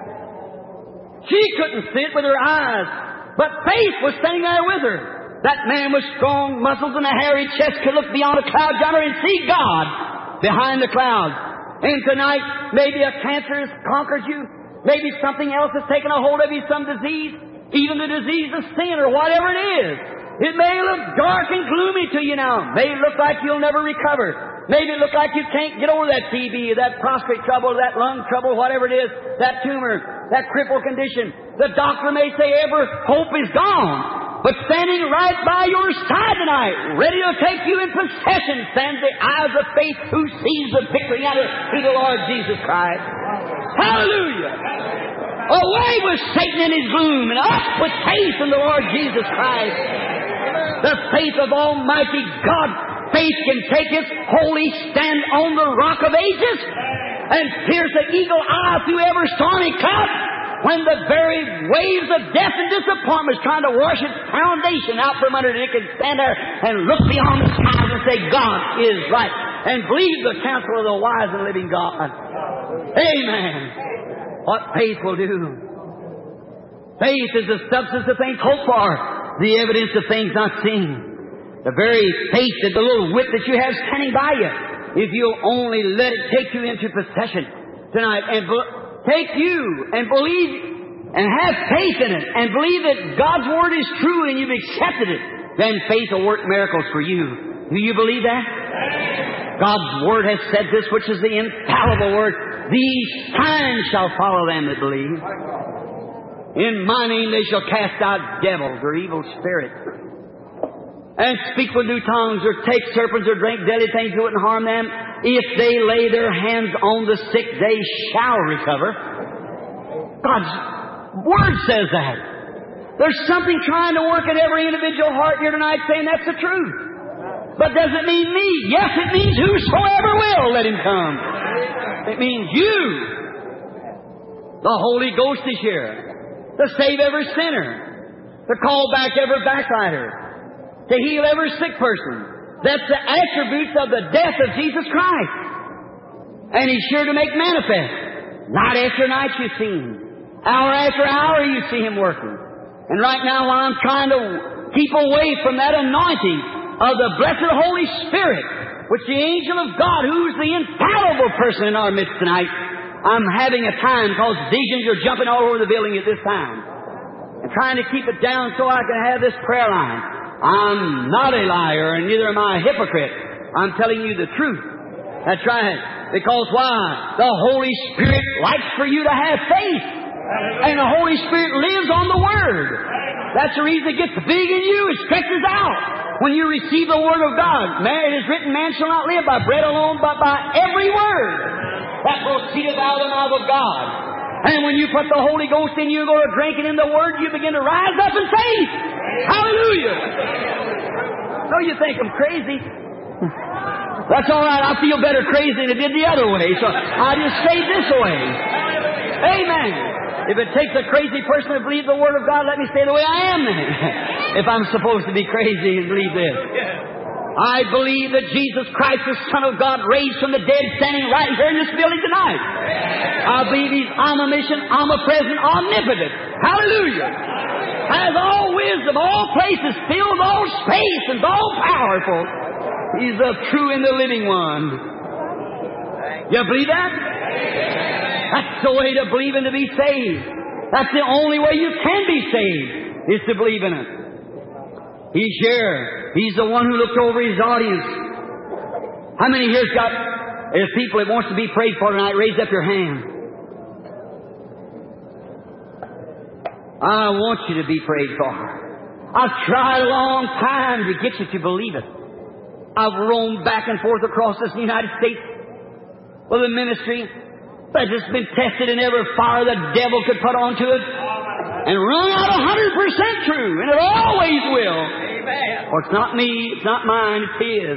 She couldn't see it with her eyes, but faith was standing there with her. That man with strong muscles and a hairy chest could look beyond a cloud yonder and see God behind the clouds. And tonight, maybe a cancer has conquered you. Maybe something else has taken a hold of you, some disease, even the disease of sin or whatever it is. It may look dark and gloomy to you now. May look like you'll never recover. Maybe it look like you can't get over that T B, that prostate trouble, that lung trouble, whatever it is, that tumor, that crippled condition. The doctor may say every hope is gone. But standing right by your side tonight, ready to take you in possession, stands the eyes of faith who sees the victory out of through the Lord Jesus Christ. Hallelujah! Away with Satan and his gloom, and up with faith in the Lord Jesus Christ. The faith of Almighty God. Faith can take its holy stand on the rock of ages and pierce the eagle eye through every stormy cloud when the very waves of death and disappointment is trying to wash its foundation out from under it. It can stand there and look beyond the skies and say, God is right, and believe the counsel of the wise and living God. Amen. What faith will do. Faith is the substance of things hoped for, the evidence of things not seen. The very faith that the little whip that you have standing by you, if you'll only let it take you into possession tonight and be- take you and believe and have faith in it and believe that God's Word is true and you've accepted it, then faith will work miracles for you. Do you believe that? God's Word has said this, which is the infallible Word. These signs shall follow them that believe. In my name they shall cast out devils or evil spirits, and speak with new tongues, or take serpents, or drink deadly things that wouldn't harm them. If they lay their hands on the sick, they shall recover. God's Word says that. There's something trying to work in every individual heart here tonight saying that's the truth. But does it mean me? Yes, it means whosoever will, let him come. It means you. The Holy Ghost is here to save every sinner, to call back every backslider, to heal every sick person. That's the attributes of the death of Jesus Christ. And He's sure to make manifest. Night after night you see Him. Hour after hour you see Him working. And right now while I'm trying to keep away from that anointing of the blessed Holy Spirit, which the angel of God, who's the infallible person in our midst tonight, I'm having a time because visions are jumping all over the building at this time. And trying to keep it down so I can have this prayer line. I'm not a liar, and neither am I a hypocrite. I'm telling you the truth. That's right. Because why? The Holy Spirit likes for you to have faith. And the Holy Spirit lives on the Word. That's the reason it gets big in you. It stretches out. When you receive the Word of God, man, it is written, man shall not live by bread alone, but by every word that proceedeth out of the mouth of God. And when you put the Holy Ghost in you and go to drinking in the Word, you begin to rise up in faith. Hallelujah. So you think I'm crazy. That's all right. I feel better crazy than it did the other way. So I just stayed this way. Amen. If it takes a crazy person to believe the Word of God, let me stay the way I am then. If I'm supposed to be crazy and believe this. I believe that Jesus Christ, the Son of God, raised from the dead, standing right here in this building tonight. I believe He's omniscient, omnipresent, omnipotent. Hallelujah. has all wisdom, all places, fills all space, and is all powerful. He's the true and the living one. You believe that? That's the way to believe and to be saved. That's the only way you can be saved, is to believe in it. He's here. He's the one who looked over His audience. How many here's got, there's people that wants to be prayed for tonight? Raise up your hand. I want you to be prayed for. I've tried a long time to get you to believe it. I've roamed back and forth across this United States with a ministry that's just been tested in every fire the devil could put onto it, and rung out a hundred percent true, and it always will. Amen. Or it's not me, it's not mine, it's His.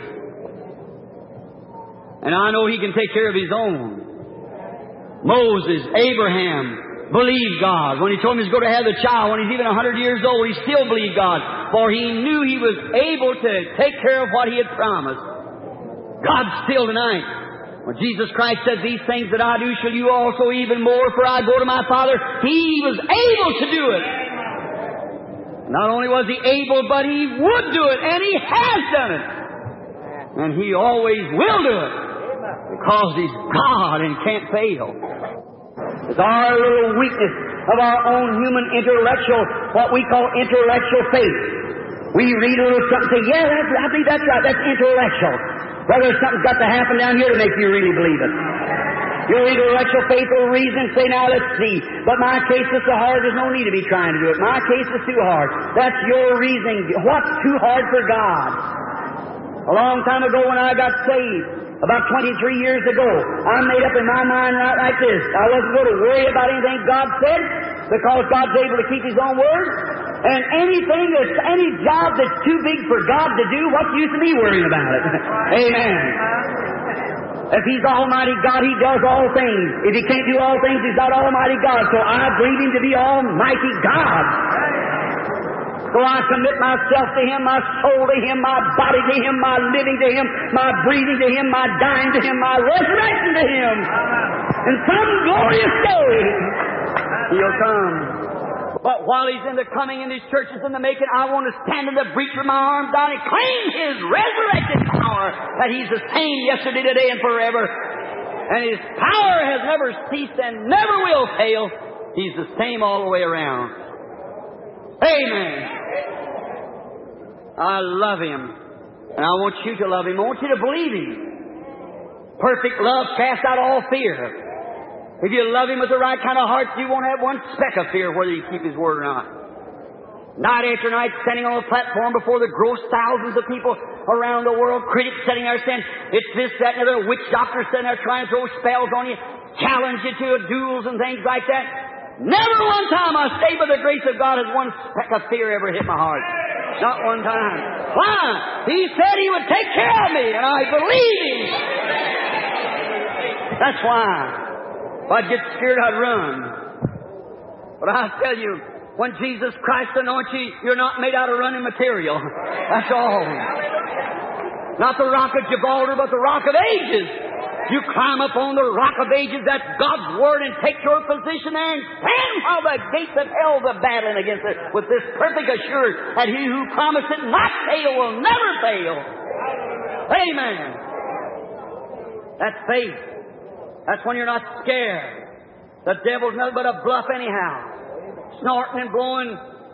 And I know He can take care of His own. Moses, Abraham, believed God. When He told him He was going to have the child, when he's even a hundred years old, he still believed God. For he knew He was able to take care of what He had promised. God still tonight. When Jesus Christ said, "These things that I do shall you also even more, for I go to my Father," He was able to do it. Not only was He able, but He would do it, and He has done it. And He always will do it, because He's God and can't fail. It's our little weakness of our own human intellectual, what we call intellectual faith. We read a little something and say, "Yeah, that's, I think that's right, that's intellectual." Brother, something's got to happen down here to make you really believe it. Your intellectual faith will reason and say, "Now let's see. But my case is so hard, there's no need to be trying to do it. My case is too hard." That's your reasoning. What's too hard for God? A long time ago when I got saved, about twenty-three years ago, I made up in my mind right like this. I wasn't going to worry about anything God said, because God's able to keep His own word. And anything that's, any job that's too big for God to do, what's the use of me worrying about it? Amen. If He's Almighty God, He does all things. If He can't do all things, He's not Almighty God. So I believe Him to be Almighty God. So I commit myself to Him, my soul to Him, my body to Him, my living to Him, my breathing to Him, my dying to Him, my resurrection to Him. And some glorious day He'll come. But while He's in the coming and His church is in the making, I want to stand in the breach with my arms down and claim His resurrected power, that He's the same yesterday, today, and forever. And His power has never ceased and never will fail. He's the same all the way around. Amen. I love Him. And I want you to love Him. I want you to believe Him. Perfect love casts out all fear. If you love Him with the right kind of heart, you won't have one speck of fear whether you keep His word or not. Night after night, standing on a platform before the gross thousands of people around the world, critics sitting there saying, "It's this, that, and other," witch doctors sitting there trying to throw spells on you, challenge you to duels and things like that. Never one time I stayed by the grace of God has one speck of fear ever hit my heart. Not one time. Why? He said He would take care of me, and I believe Him. That's why. If I'd get scared, I'd run. But I tell you, when Jesus Christ anoints you, you're not made out of running material. That's all. Not the rock of Gibraltar, but the rock of ages. You climb up on the rock of ages, that's God's Word, and take your position there and stand while the gates of hell are battling against it with this perfect assurance that He who promised it not fail will never fail. Amen. That's faith. That's when you're not scared. The devil's nothing but a bluff anyhow. Snorting and blowing.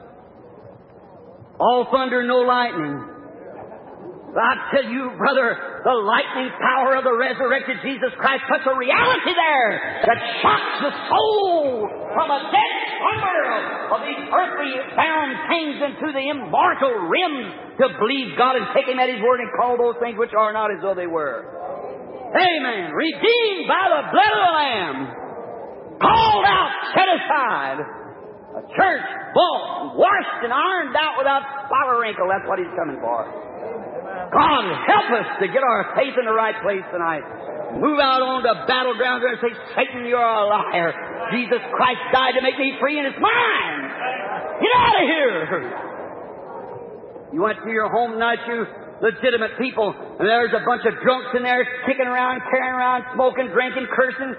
All thunder, no lightning. But I tell you, brother, the lightning power of the resurrected Jesus Christ puts a reality there that shocks the soul from a dead slumber of these earthly bound things into the immortal realms to believe God and take Him at His word and call those things which are not as though they were. Amen. Redeemed by the blood of the Lamb. Called out, set aside. A church bought, washed, and ironed out without spot or wrinkle. That's what He's coming for. God, help us to get our faith in the right place tonight. Move out on the battleground there and say, "Satan, you're a liar. Jesus Christ died to make me free, and it's mine. Get out of here." You went to your home tonight, you legitimate people, and there's a bunch of drunks in there kicking around, carrying around, smoking, drinking, cursing.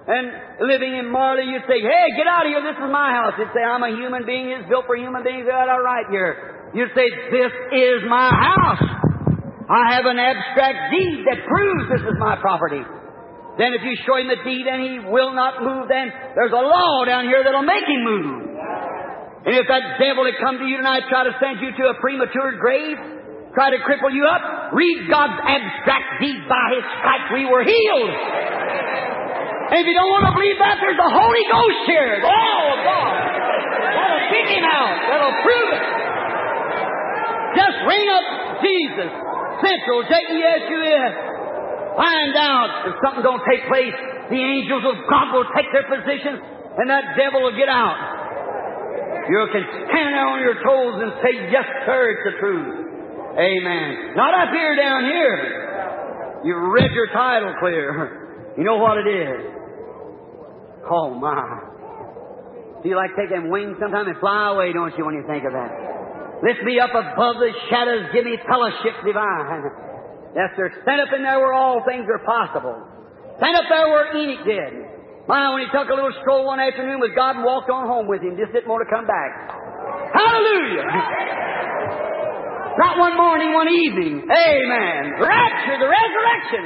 and living immorally, you'd say, hey, get out of here, this is my house. You'd say, I'm a human being, it's built for human beings, I got a right here. You'd say, this is my house. I have an abstract deed that proves this is my property. Then if you show him the deed and he will not move, then there's a law down here that'll make him move. And if that devil had come to you tonight, try to send you to a premature grave, try to cripple you up, read God's abstract deed. By His stripes we were healed. And if you don't want to believe that, there's the Holy Ghost here. The law of God. That'll kick him out. That'll prove it. Just ring up Jesus. Central, J E S U S. Find out if something don't take place. The angels of God will take their positions, and that devil will get out. You can stand there on your toes and say, yes, sir, it's the truth. Amen. Not up here, down here. You've read your title clear. You know what it is. Oh, my. Feel like taking wings sometime and fly away, don't you, when you think of that? Lift me up above the shadows, give me fellowship divine. Yes, sir. Stand up in there where all things are possible. Stand up there where Enoch did. My, when he took a little stroll one afternoon with God and walked on home with Him, just didn't want to come back. Hallelujah! Not one morning, one evening. Amen. The rapture, the resurrection.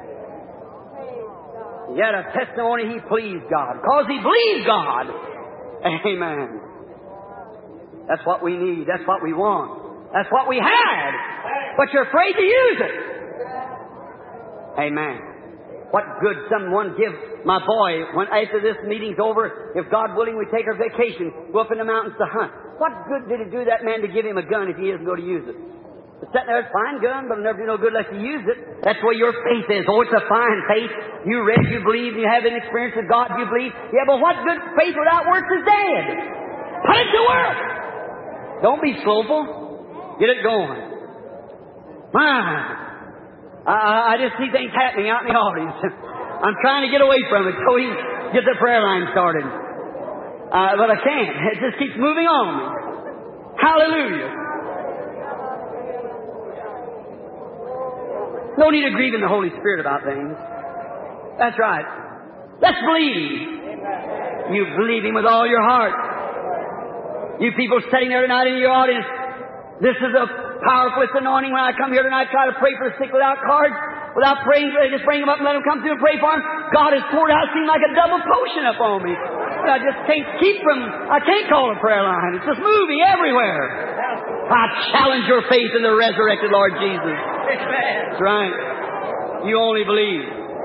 Yet a testimony he pleased God. Because he believed God. Amen. That's what we need. That's what we want. That's what we had. But you're afraid to use it. Amen. What good someone give my boy when after this meeting's over, if God willing we take our vacation, go up in the mountains to hunt. What good did it do that man to give him a gun if he isn't going to use it? It's sitting there, it's a fine gun, but it'll never do no good unless you use it. That's where your faith is. Oh, it's a fine faith. You read, you believe, you have an experience with God, you believe. Yeah, but what good faith without works is dead. Put it to work. Don't be slowful. Get it going. My, I, I just see things happening out in the audience. I'm trying to get away from it so we can get the prayer line started. Uh, but I can't. It just keeps moving on. Hallelujah. No need of grieving the Holy Spirit about things. That's right. Let's believe. You believe Him with all your heart. You people sitting there tonight in your audience, this is a powerful anointing. When I come here tonight, try to pray for the sick without cards, without praying, just bring them up and let them come through and pray for them. God has poured out, seemed like a double potion upon me. I just can't keep from, I can't call a prayer line. It's just moving everywhere. I challenge your faith in the resurrected Lord Jesus. That's right. You only believe.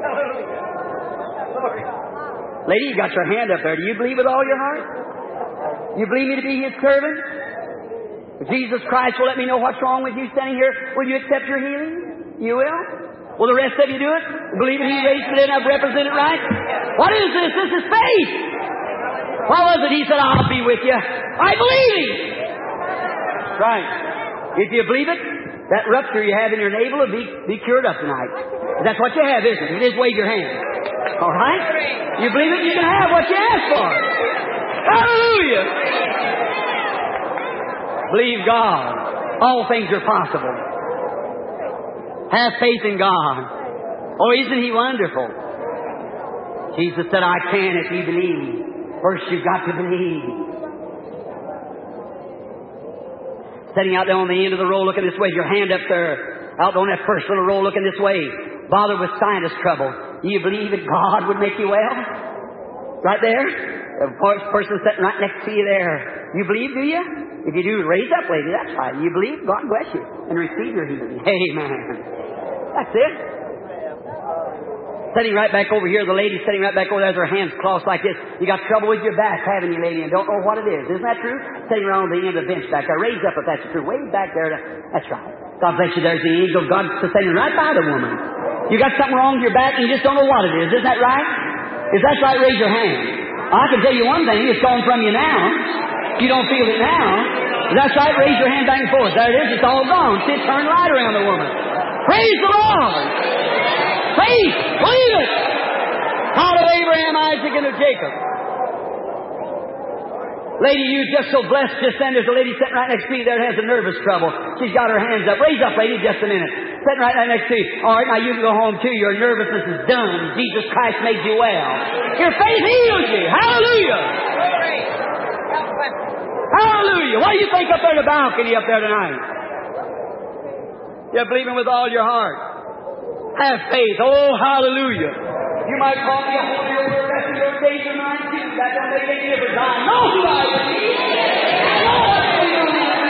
Lady, you got your hand up there. Do you believe with all your heart? You believe me to be His servant? If Jesus Christ will let me know what's wrong with you standing here, will you accept your healing? You will? Will the rest of you do it? Believe that He raised it and I've represented right? What is this? This is faith. What was it? He said, I'll be with you. I believe Him. Right. If you believe it, that rupture you have in your navel will be, be cured up tonight. That's what you have, isn't it? You just wave your hand. All right? You believe it, you can have what you ask for. Hallelujah! Believe God. All things are possible. Have faith in God. Oh, isn't He wonderful? Jesus said, I can if you believe. First you've got to believe. Sitting out there on the end of the row looking this way, your hand up there, out on that first little row looking this way, bothered with sinus trouble. Do you believe that God would make you well? Right there? The person sitting right next to you there. You believe, do you? If you do, raise up, lady. That's right. You believe? God bless you. And receive your healing. Amen. That's it. Sitting right back over here, the lady sitting right back over there has her hands crossed like this. You got trouble with your back, haven't you, lady? And don't know what it is. Isn't that true? Sitting around the end of the bench back there. Raise up if that's true. Way back there. That's right. God bless you. There's the angel of God sitting right by the woman. You got something wrong with your back and you just don't know what it is. Isn't that right? If that's right, raise your hand. I can tell you one thing. It's gone from you now. You don't feel it now. If that's right, raise your hand back and forth. There it is. It's all gone. See, it turned right around the woman. Praise the Lord. Faith. Believe it. God of Abraham, Isaac, and of Jacob. Lady, you're just so blessed just then. There's a lady sitting right next to you there that has a nervous trouble. She's got her hands up. Raise up, lady, just a minute. Sitting right there next to you. All right, now you can go home too. Your nervousness is done. Jesus Christ made you well. Your faith heals you. Hallelujah. Hallelujah. What do you think up there in the balcony up there tonight? You're believing with all your heart. Have faith. Oh, hallelujah. You might call me a holy over the rest of your days or mine too. That don't make any difference. I know who I am. I know what I am.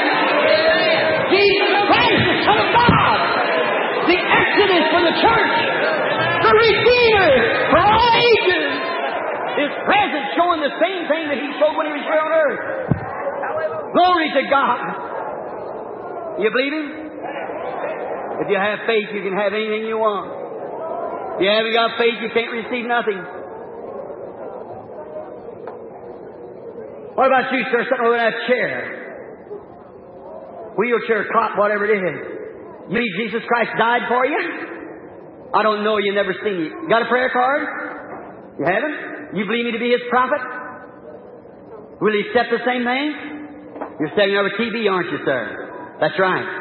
Jesus Christ, the Son of God. The Exodus for the church. The Redeemer for all ages. His presence showing the same thing that He showed when He was here on earth. Glory to God. You believe Him? If you have faith, you can have anything you want. If you haven't got faith, you can't receive nothing. What about you, sir, sitting over that chair? Wheelchair, cot, whatever it is. You believe Jesus Christ died for you? I don't know. You never seen it. Got a prayer card? You haven't? You believe me to be His prophet? Will He accept the same thing? You're standing there with T B, aren't you, sir? That's right.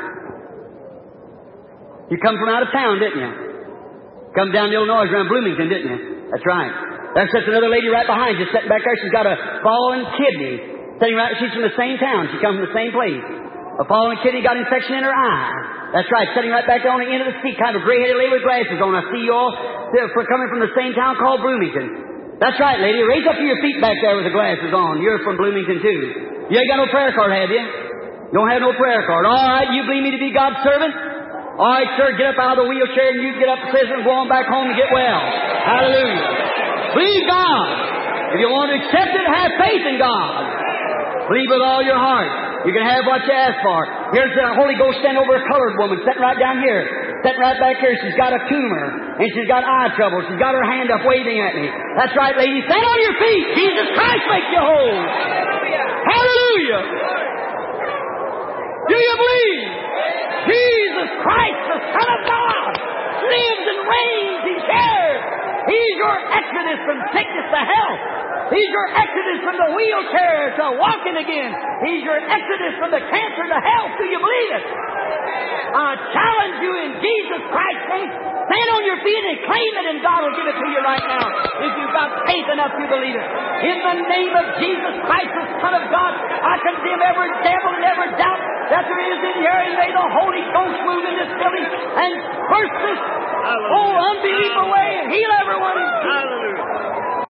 You come from out of town, didn't you? Come down to Illinois, around Bloomington, didn't you? That's right. There's just another lady right behind you, sitting back there. She's got a fallen kidney. Sitting right, she's from the same town. She comes from the same place. A fallen kidney got infection in her eye. That's right. Sitting right back there on the end of the seat, kind of a gray-headed lady with glasses on. I see you all for coming from the same town called Bloomington. That's right, lady. Raise up to your feet back there with the glasses on. You're from Bloomington, too. You ain't got no prayer card, have you? You don't have no prayer card. All right, you believe me to be God's servant? All right, sir, get up out of the wheelchair and you get up to prison and go on back home and get well. Hallelujah. Believe God. If you want to accept it, have faith in God. Believe with all your heart. You can have what you ask for. Here's the Holy Ghost standing over a colored woman, sitting right down here. Sitting right back here. She's got a tumor. And she's got eye trouble. She's got her hand up waving at me. That's right, lady. Stand on your feet. Jesus Christ makes you whole. Hallelujah. Do you believe? Jesus Christ, the Son of God, lives and reigns. He's here. He's your exodus from sickness to health. He's your exodus from the wheelchair to walking again. He's your exodus from the cancer to health. Do you believe it? I challenge you in Jesus Christ's name. Stand on your feet and claim it, and God will give it to you right now. If you've got faith enough to believe it. In the name of Jesus Christ, the Son of God, I condemn every devil and every doubt that there is in here, and may the Holy Ghost move in this building and curse this oh, unbelief